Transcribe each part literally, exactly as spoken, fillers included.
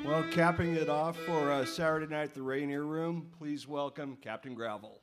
Well, capping it off for uh, Saturday night at the Rainier Room, please welcome Captain Gravel.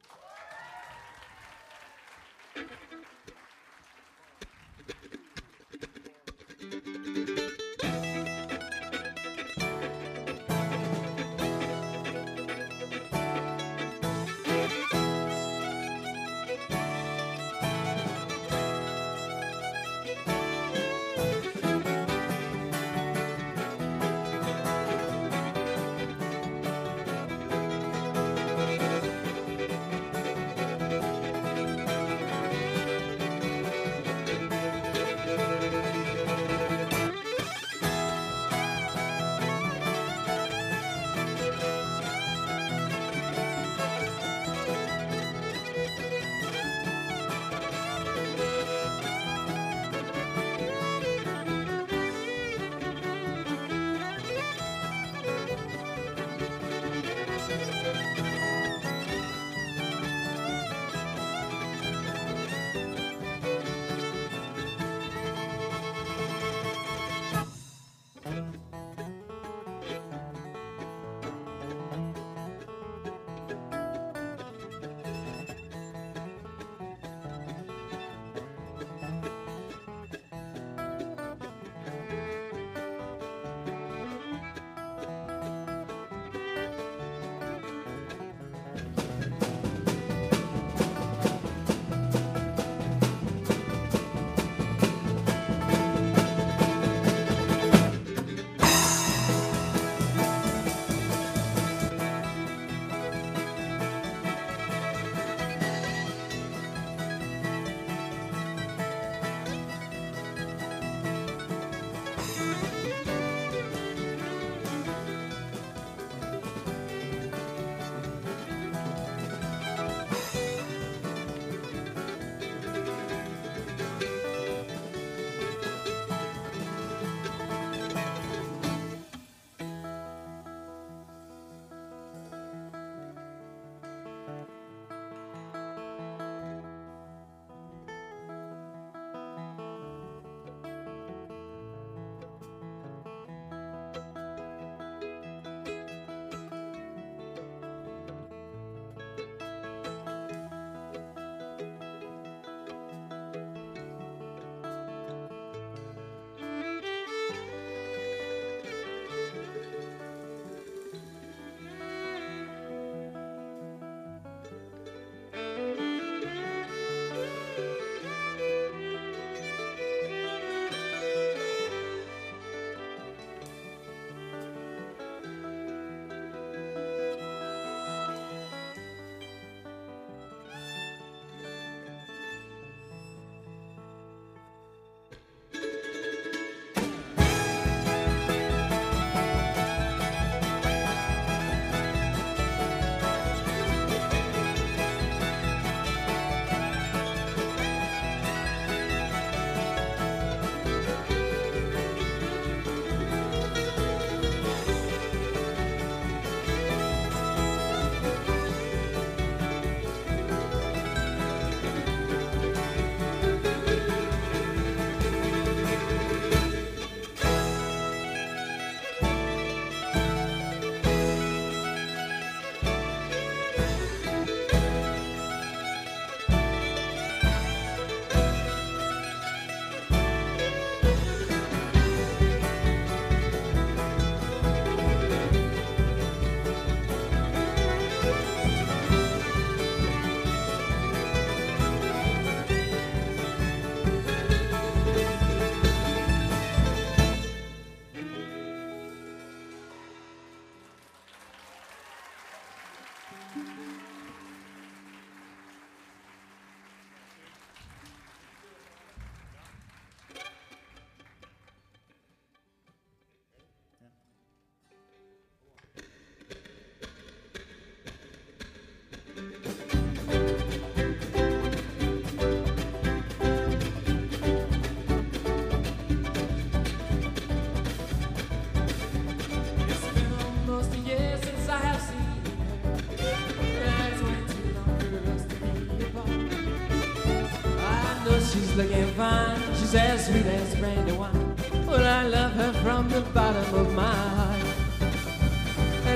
Looking fine, she's as sweet as brandy wine. Well, I love her from the bottom of my heart.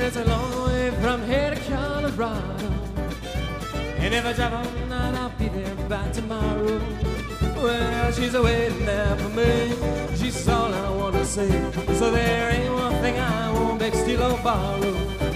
it's a long way from here to Colorado. And if I drive all night, I'll be there by tomorrow. Well, she's waiting there for me. She's all I want to see. So there ain't one thing I won't beg, steal, or borrow.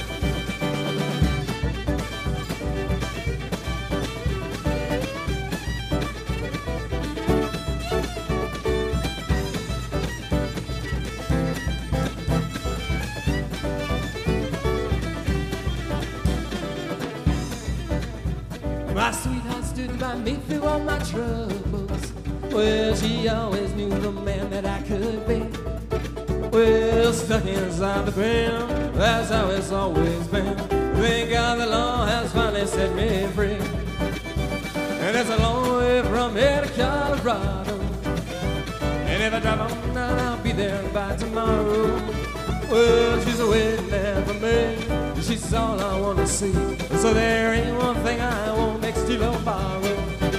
My sweetheart stood by me through all my troubles. Well, she always knew the man that I could be. Well, stuck inside the ground, that's how it's always been. Thank God the law has finally set me free. And it's a long way from here to Colorado. And if I drive all night, I'll be there by tomorrow. Well, she's waiting there for me. She's all I want to see. So there ain't one thing I won't make, steal, or borrow.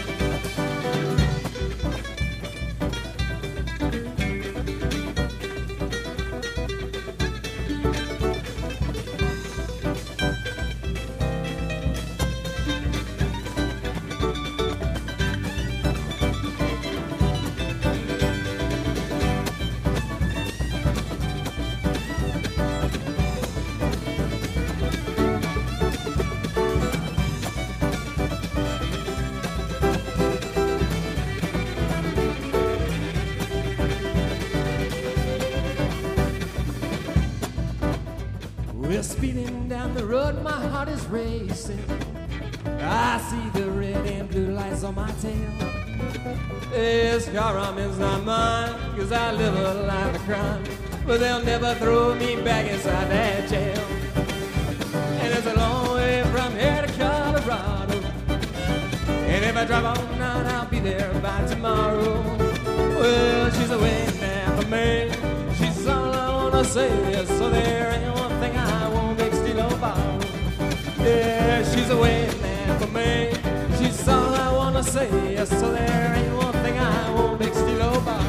We're speeding down the road, my heart is racing. I see the red and blue lights on my tail. This car I'm in's not mine, cause I live a life of crime. But they'll never throw me back inside that jail. And it's a long way from here to Colorado. And if I drive all night, I'll be there by tomorrow. Well, she's waiting there for me. She's all I wanna say, so there ain't one thing I won't make, steal, or borrow. Yeah, she's waiting there for me. She's all I wanna say, so there ain't one thing I won't make, steal, or borrow.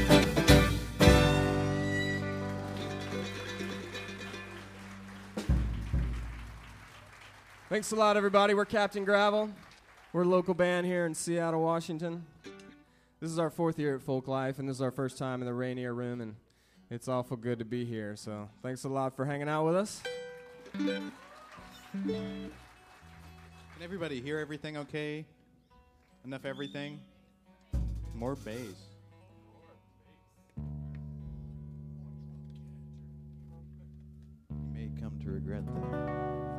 Thanks a lot, everybody. We're Captain Gravel. We're a local band here in Seattle, Washington. This is our fourth year at Folk Life, and this is our first time in the Rainier Room, and it's awful good to be here. So thanks a lot for hanging out with us. Can everybody hear everything okay? Enough everything? More bass. You may come to regret that.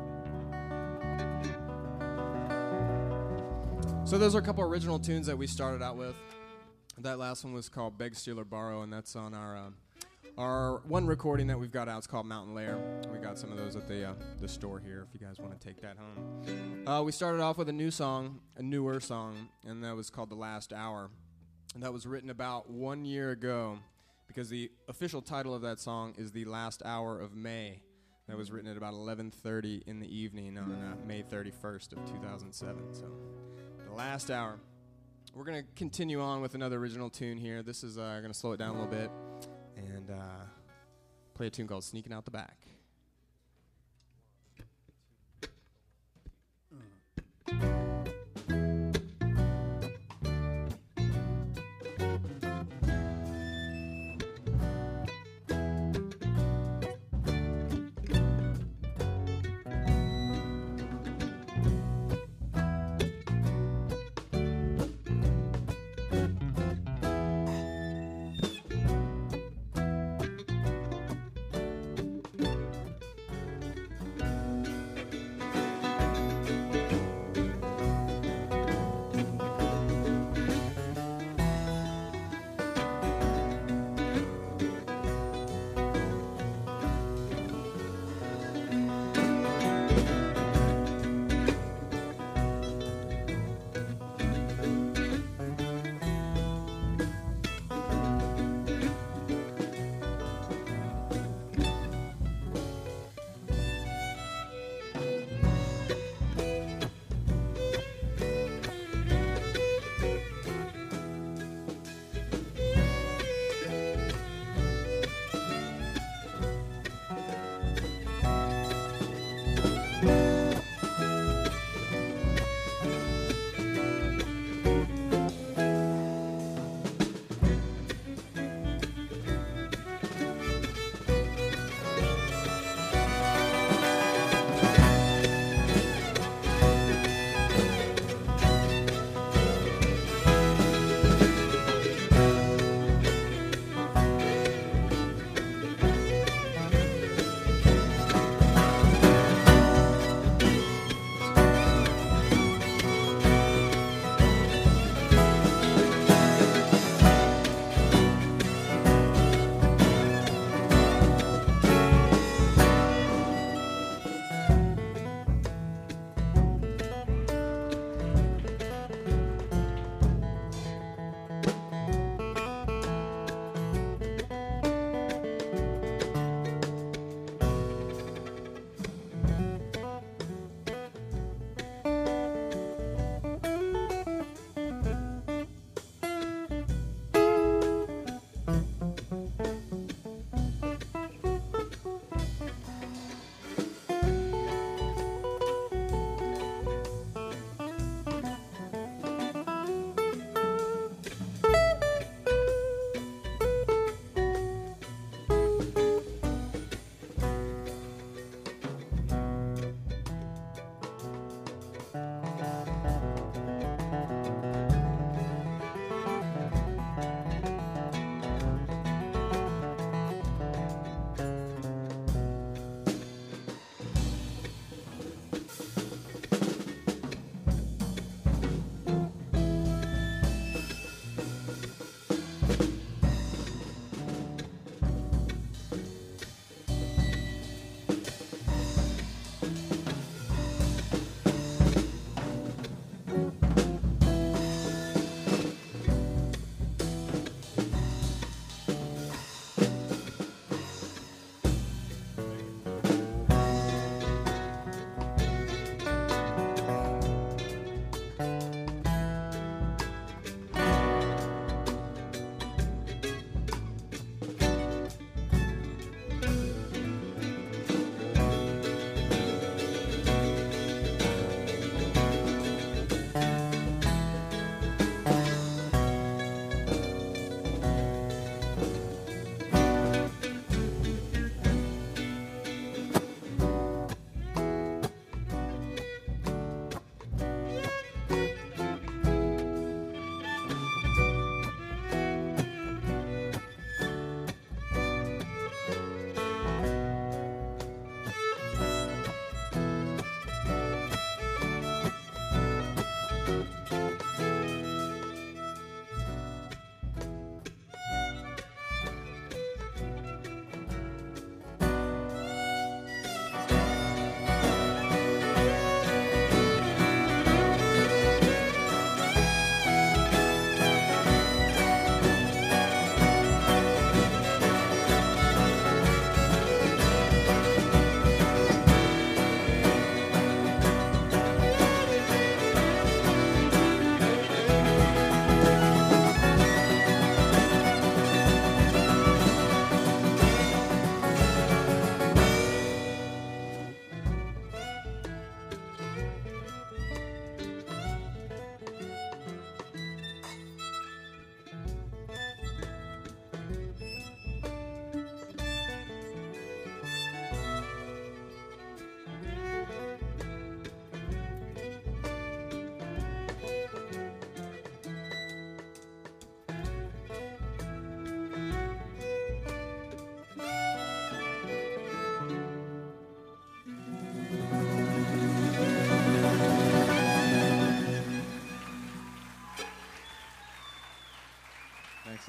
So those are a couple original tunes that we started out with. That last one was called Beg, Steal, or Borrow, and that's on our uh, our one recording that we've got out. It's called Mountain Lair. We got some of those at the uh, the store here if you guys want to take that home. Uh, we started off with a new song, a newer song, and that was called The Last Hour. And that was written about one year ago because the official title of that song is The Last Hour of May. That was written at about eleven thirty in the evening on uh, May thirty-first of two thousand seven. So, The Last Hour. We're going to continue on with another original tune here. This is uh, going to slow it down a little bit and uh, play a tune called Sneaking Out the Back.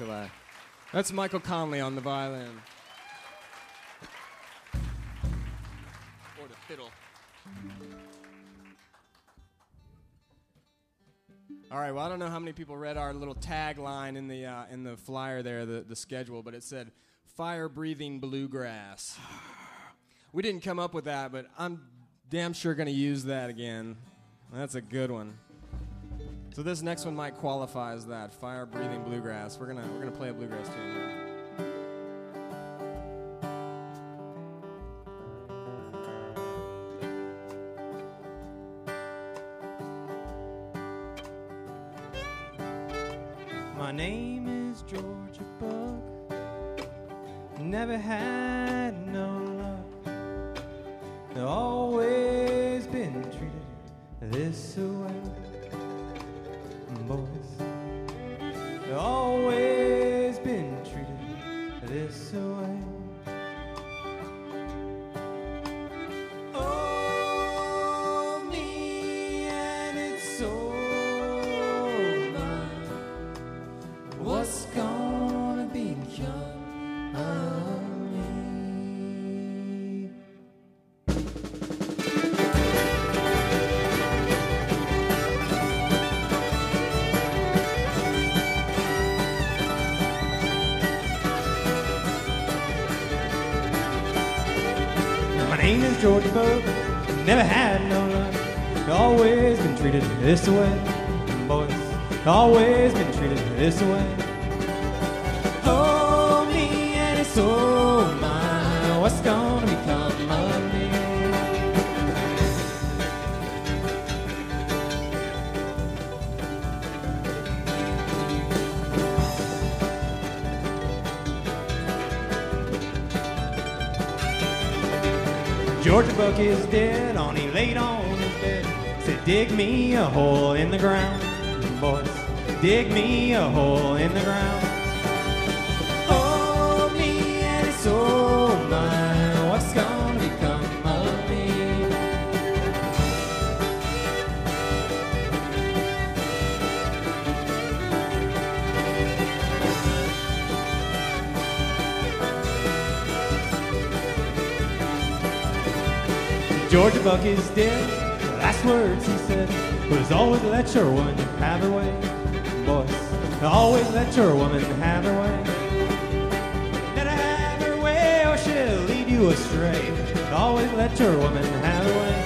July. That's Michael Conley on the violin. Or the fiddle. All right, well, I don't know how many people read our little tagline in the uh, in the flyer there, the, the schedule, but it said, fire-breathing bluegrass. We didn't come up with that, but I'm damn sure going to use that again. That's a good one. So this next one might qualify as that, fire-breathing bluegrass. We're gonna we're gonna play a bluegrass tune here. My name is Georgia Buck. Never had no luck. Always been treated this way. Boys, always been treated this way. Oh, me, and it's so mine. What's gonna become of me? My name is Georgia Buck. Never had no luck. Always been treated this way. Boys, always been treated this way. Oh, me, and it's so mine. What's gonna become of me? Georgia Buck is dead, on he laid on his bed. Said, dig me a hole in the ground, boys, dig me a hole in the ground. Oh, me, and it's so mine. What's gonna become of me? Georgia Buck is dead. The last words he said was always let your woman have her way. Boys, always let your woman have her way. Let her have her way or she'll lead you astray. Always let your woman have her way.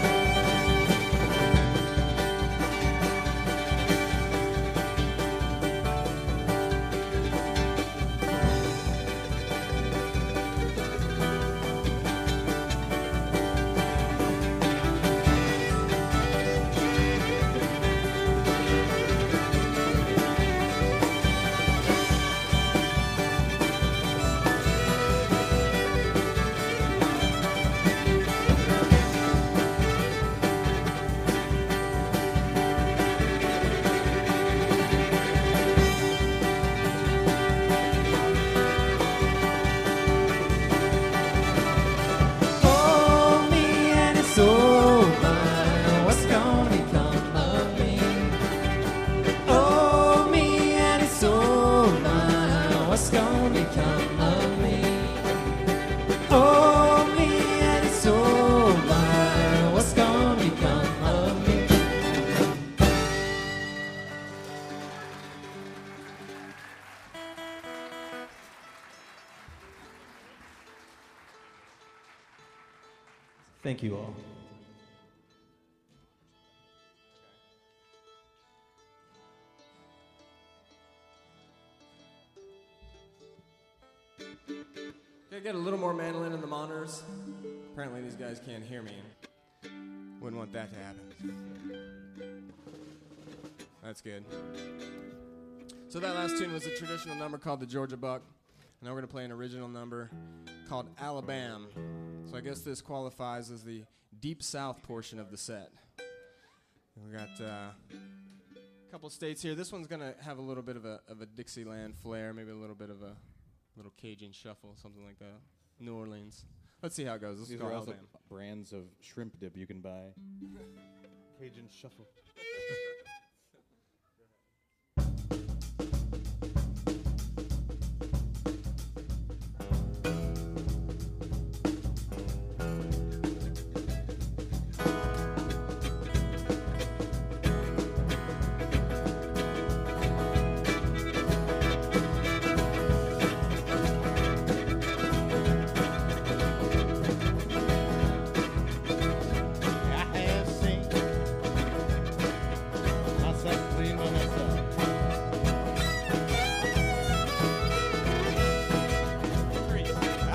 Thank you all. Can I get a little more mandolin in the monitors? Apparently these guys can't hear me. Wouldn't want that to happen. That's good. So that last tune was a traditional number called the Georgia Buck. Now we're going to play an original number called Alabama. So I guess this qualifies as the Deep South portion of the set. We got uh, a couple states here. This one's going to have a little bit of a, of a Dixieland flair, maybe a little bit of a little Cajun shuffle, something like that. New Orleans. Let's see how it goes. This These is are called also Alabama. brands of shrimp dip you can buy. Cajun Shuffle.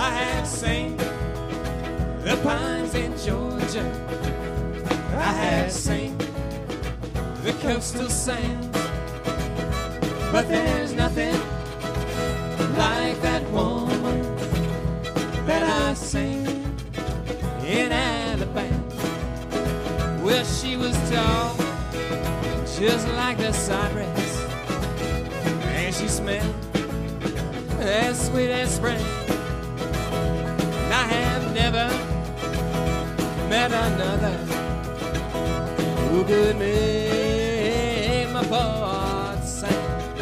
I have seen the pines in Georgia. I have seen the coastal sands. But there's nothing like that woman that I seen in Alabama. Well, she was tall, just like the cypress, and she smelled as sweet as spring. And I have never met another who could make my heart sing.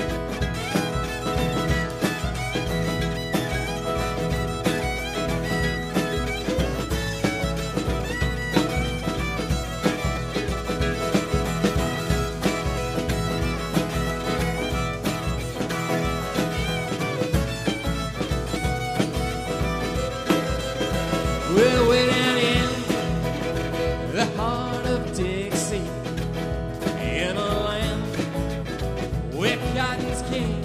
Well, way down in the heart of Dixie, in a land where cotton's king,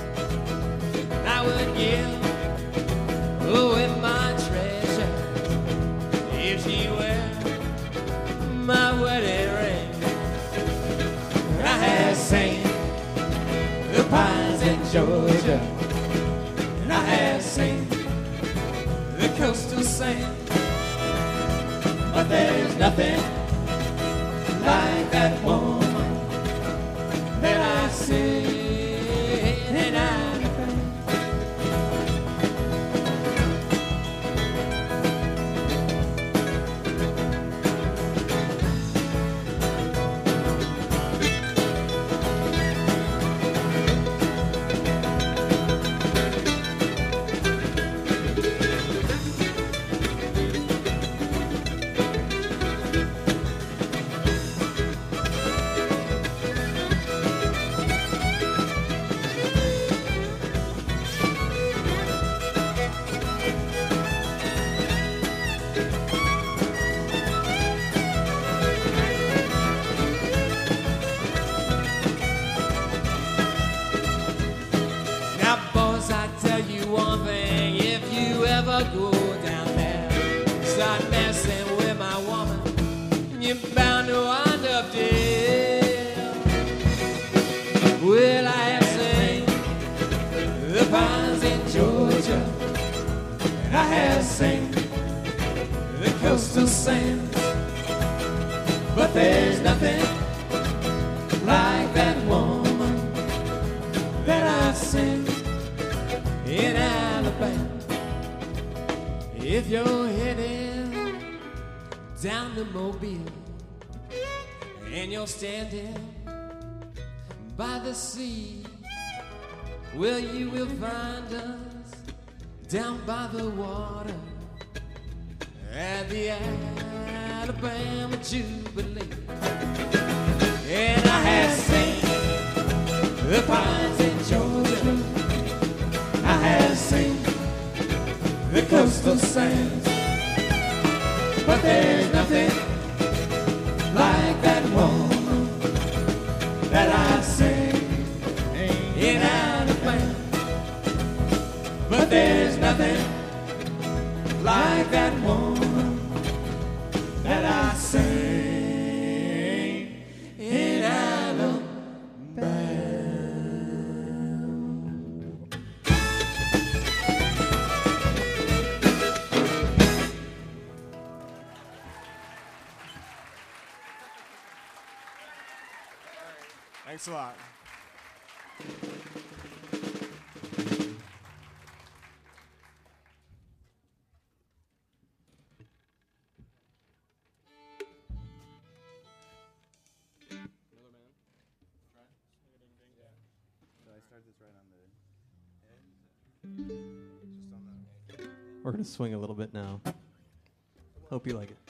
I would give away my treasure if she were my wedding ring. I have seen the pines in Georgia, and I have seen the coastal sand. But there's nothing like that woman that I see in Alabama. Now, boys, I tell you one thing: if you ever go down there, start messing with my woman, you're bound to wind up dead. Well, I have seen the pines in Georgia, and I have seen the coastal sands. But there's nothing like that woman that I've seen in Alabama. If you're heading down to Mobile and you're standing by the sea, well, you will find us down by the water at the Alabama Jubilee. And I have seen the pines in Georgia, I have seen the coastal sands. But there's nothing like that woman that I seen in Alabama. But there's nothing like that woman that I seen in Alabama. Thanks a lot. We're going to swing a little bit now. Hope you like it.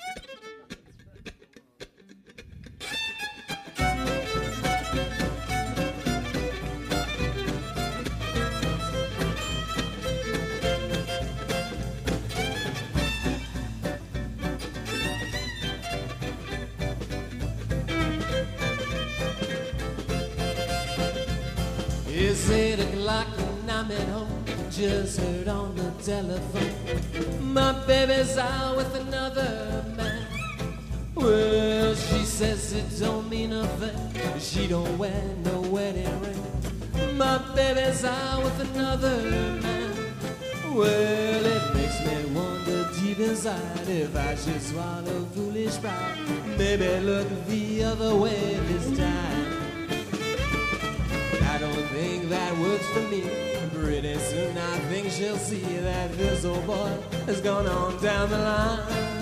It's eight o'clock and I'm at home. just heard on the telephone my baby's out with another man. Well, she says it don't mean nothing, she don't wear no wedding ring. My baby's out with another man. Well, it makes me wonder deep inside if I should swallow foolish pride. Maybe look the other way this time. I don't think that works for me. Pretty soon I think she'll see that this old boy has gone on down the line.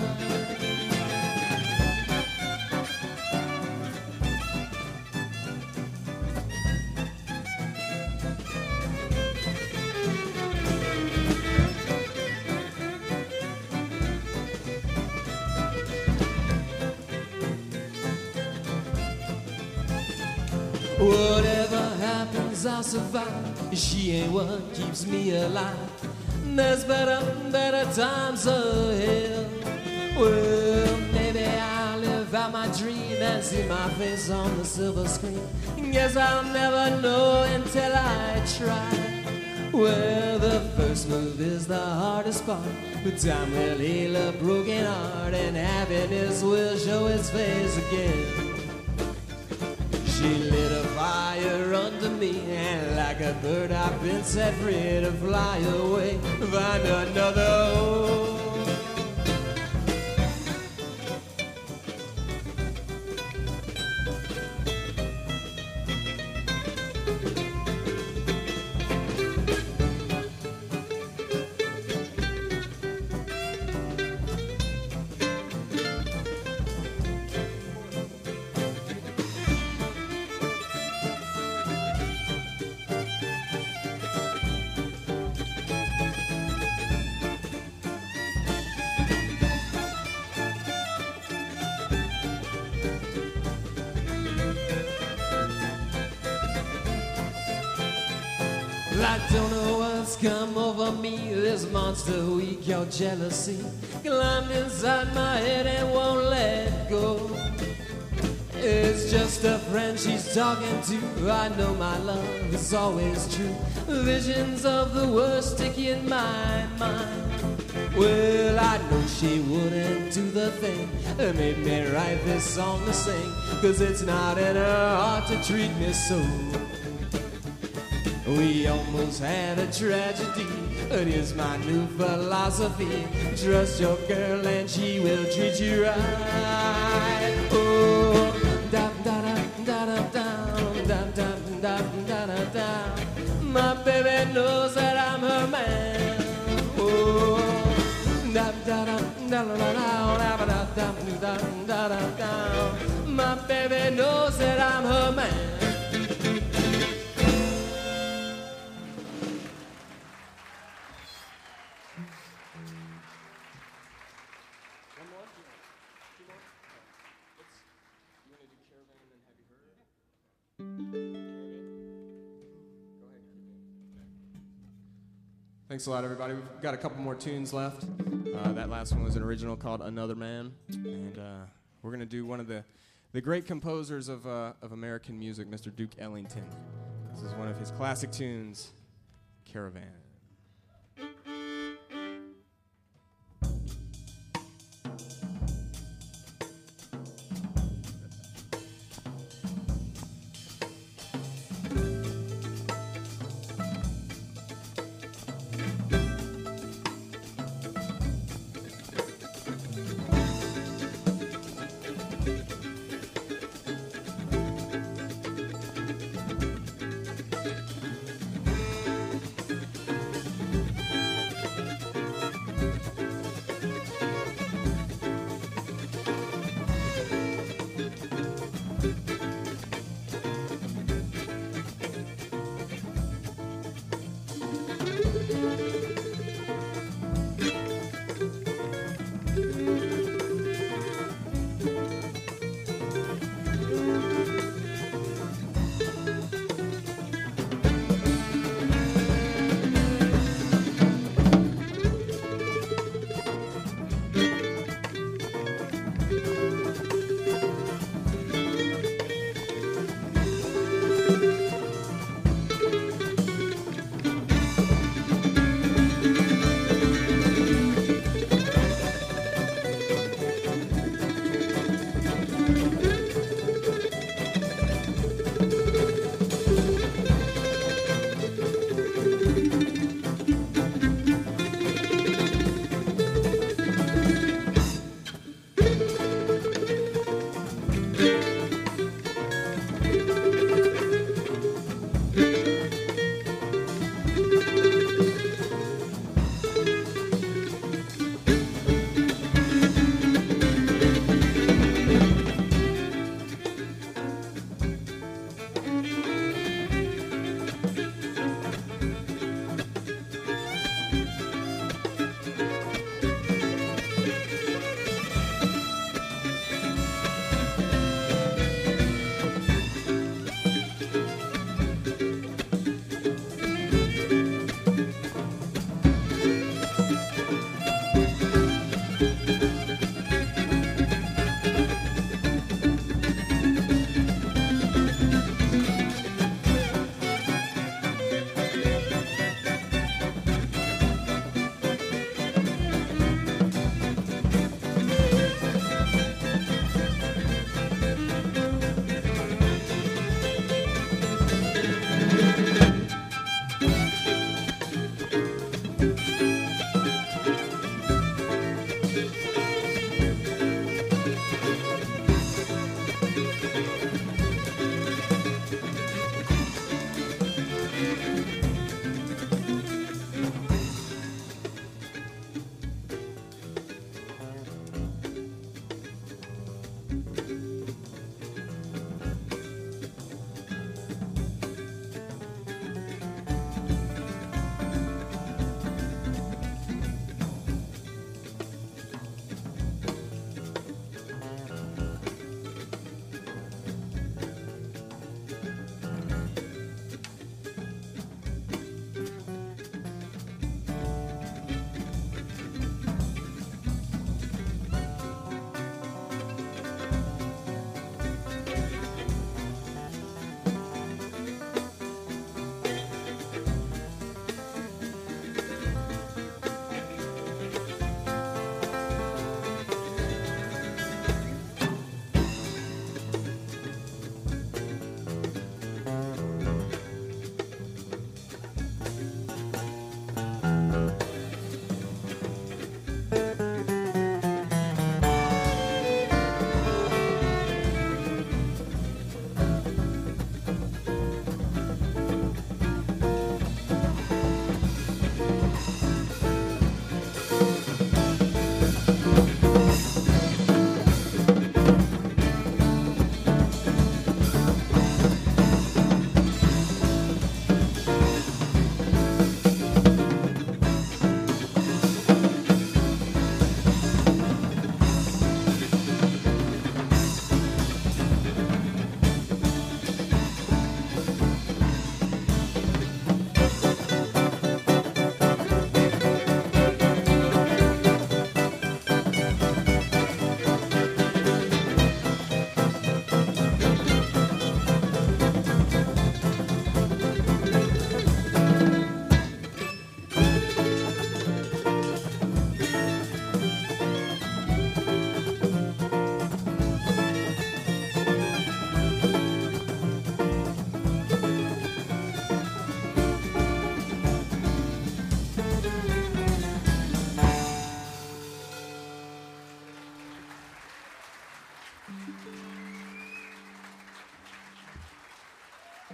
Whatever happens, I'll survive. She ain't what keeps me alive. There's better, better times ahead. Well, maybe I'll live out my dream and see my face on the silver screen. Guess I'll never know until I try. Well, the first move is the hardest part, but time will heal a broken heart, and happiness will show its face again. She lit a fire under me, and like a bird I've been set free to fly away, find another home. I don't know what's come over me, this monster we call jealousy climbed inside my head and won't let go. It's just a friend she's talking to, I know my love is always true. Visions of the worst stick in my mind. Well, I know she wouldn't do the thing that made me write this song to sing, 'cause it's not in her heart to treat me so. We almost had a tragedy, but here's my new philosophy. Trust your girl and she will treat you right. Oh, da da da da da da da da da da da. My baby knows that I'm her man. Oh, da da da da da da da da da da da. My baby knows that I'm her man. Thanks a lot, everybody. We've got a couple more tunes left. Uh, that last one was an original called Another Man. And uh, we're going to do one of the, the great composers of, uh, of American music, Mister Duke Ellington. This is one of his classic tunes, Caravan.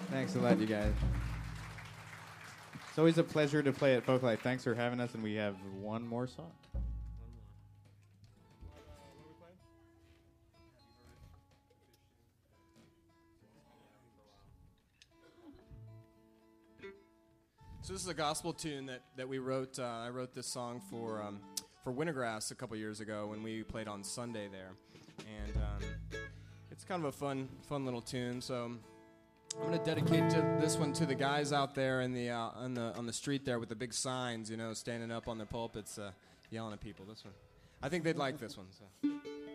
Thanks a lot, you guys. It's always a pleasure to play at Folklife. Thanks for having us, and we have one more song. So this is a gospel tune that, that we wrote. Uh, I wrote this song for um, for Wintergrass a couple years ago when we played on Sunday there, and um, it's kind of a fun fun little tune. So I'm going to dedicate to this one to the guys out there in the uh, on the on the street there with the big signs, you know, standing up on their pulpits, uh, yelling at people. This one, I think they'd like this one. So.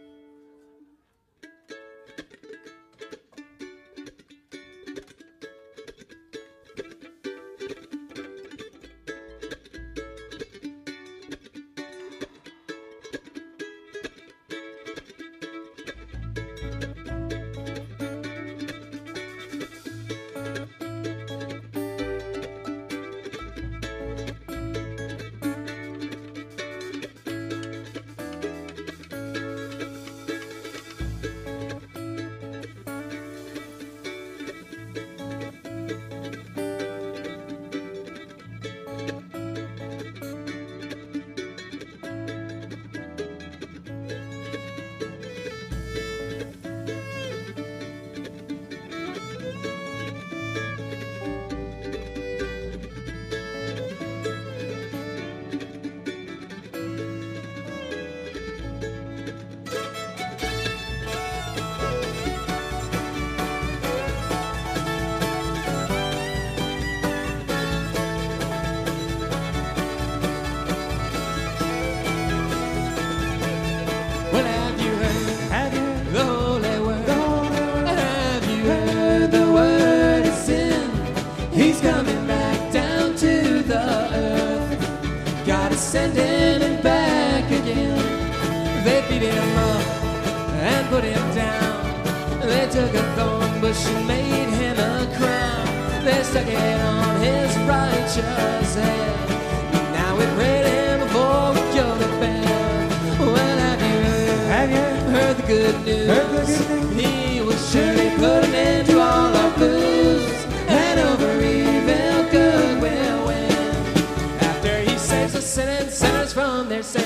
Sending him back again. They beat him up and put him down. They took a thorn bush and made him a crown. They stuck it on his righteous head. Now we prayed him before we go to bed. Well, have you heard, have you heard the good news? Heard the good news? He will surely put an end to all our blues, and over evil good will win. After he saves us sinners, sinners from their sin.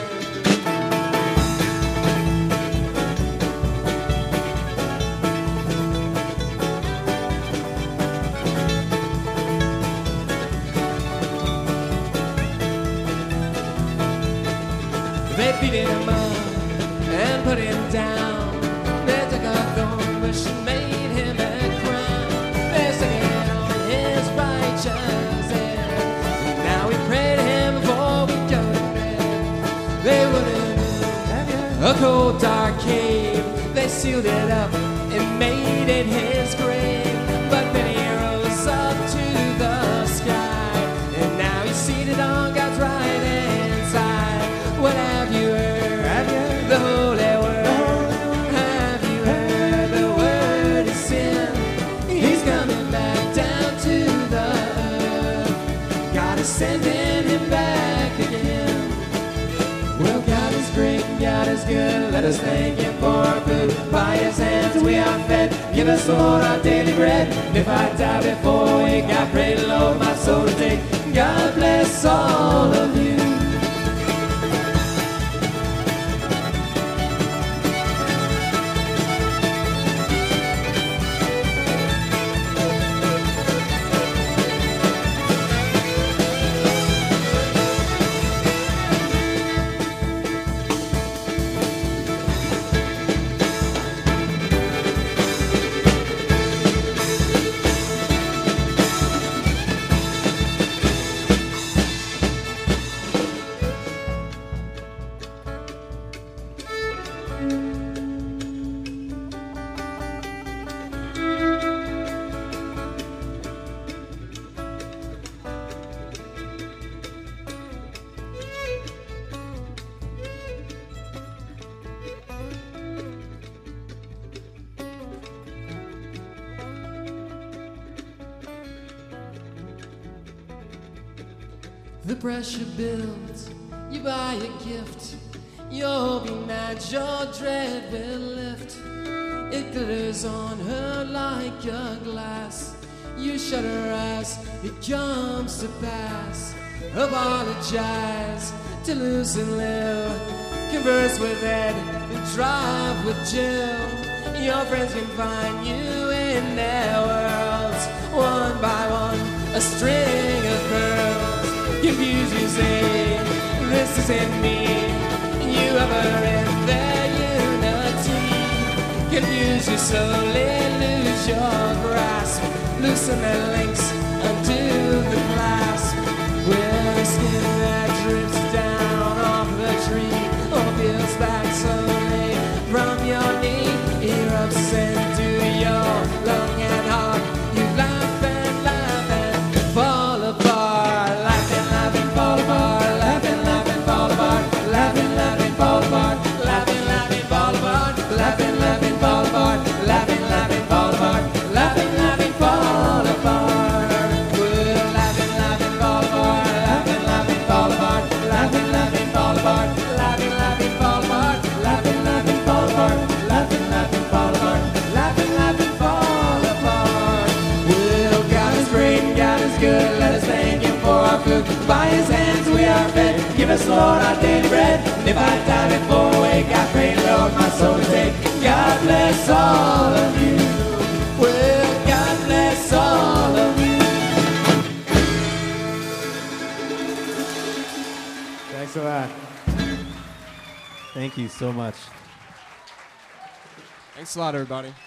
They beat him up and put him down. They took a thorn bush and made him a crown. They stuck it on his righteous head. Now we pray to him before we go to bed. They wouldn't move a cold dark cave. They sealed it up and made it his grave. But then he rose up to the sky, and now he's seated on God's right hand side. What have you heard? Have you heard the holy word? Have you heard the word is sin? He's coming back down to the earth. God is sending him back again. Well, God is great, God is good. Let us thank him for our food. By his hands we are fed. Give us, Lord, our daily bread. And if I die before we got, pray the Lord my soul to take. God bless all of you. The pressure builds, you buy a gift. You'll be mad, your dread will lift. It glitters on her like a glass. You shudder as it comes to pass. Apologize to lose and live. Converse with Ed and drive with Jill. Your friends can find you in their worlds. One by one, a string of pearls. Confuse you, say, this isn't me. You ever in their unity. Confuse you slowly, lose your grasp. Loosen their links, undo the clasp. With a skin that drips down off the tree, or peels back slowly from your knee. Erupts into your lung and heart. You laugh and laugh and fall apart. Laughing, laughing, fall apart. Laughing, laughing, fall apart. Laughing, laughing, fall apart. Laughing, laughing, fall apart. Laughing, laughing, fall apart. Laughing, laughing, fall apart. Laughing, laughing, fall apart. We're laughing, laughing, fall apart. Laughing, laughing, fall apart. Laughing, laughing, fall apart. Laughing, laughing, fall apart. Laughing, laughing, fall apart. Laughing, laughing, fall apart. Laughing, laughing, fall apart. Well, God is great and God is good. Let us thank Him for our food. By His hands we are fed. Give us, Lord, our daily bread. And if I die before I wake, I pray, Lord, my soul to take. God bless all of you. Well, God bless all of you. Thanks a lot. Thank you so much. Thanks a lot, everybody.